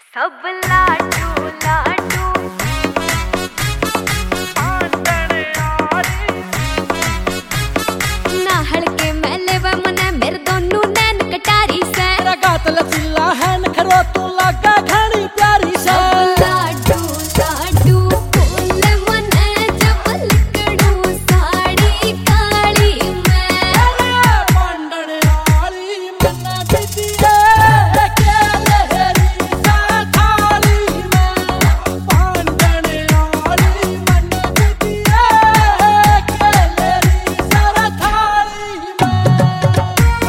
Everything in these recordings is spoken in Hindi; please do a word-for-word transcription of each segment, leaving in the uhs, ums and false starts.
सब लाडू लाडू नाहड़ के मैले व मने मेरे दोनों नैन कटारी से गात लचिल्ला है नखरो तू लगा घड़ी प्यारी से लाडू लाडू फूल मने जब लिकड़ू साड़ी काली मैं मंडन वाली मन्ना दीदी है के लहरी सा थाली में मंडन वाली मन्ना दीदी है के लहरी सा थाली में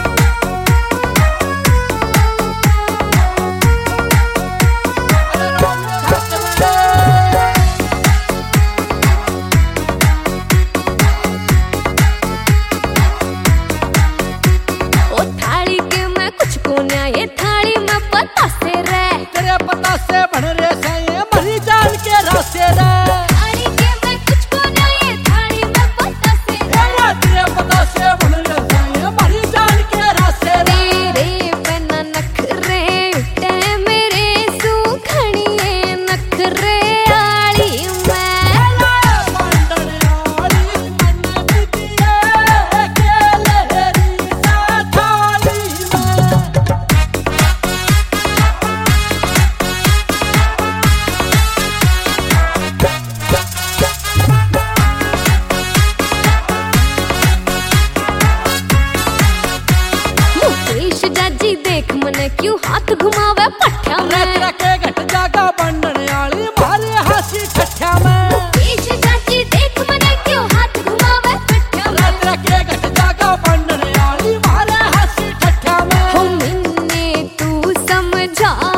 ये थाली में पता से रे तेरे पता से बन रे से ये मरी जान के रास्ते रे थाली के मैं कुछ को ना ये थाली में पता से रे तेरे पता से बन रे से ये मरी जान के रास्ते रे तेरे बिना नखरे उठे मेरे सुखड़िए नखरे आली मैं मंडन वाली मन्ना दीदी है के लहरी सा थाली में मुकेश जाजी देख मने क्यों हाथ घुमावे पट्ठा में तेरा के घट जागा बंडन वाली मारे हासी ठठ्या में मुकेश जाजी देख मने क्यों हाथ घुमावे पट्ठा में तेरा के घट जागा बंडन वाली मारे हासी ठठ्या में हो मिन्ने तू समझा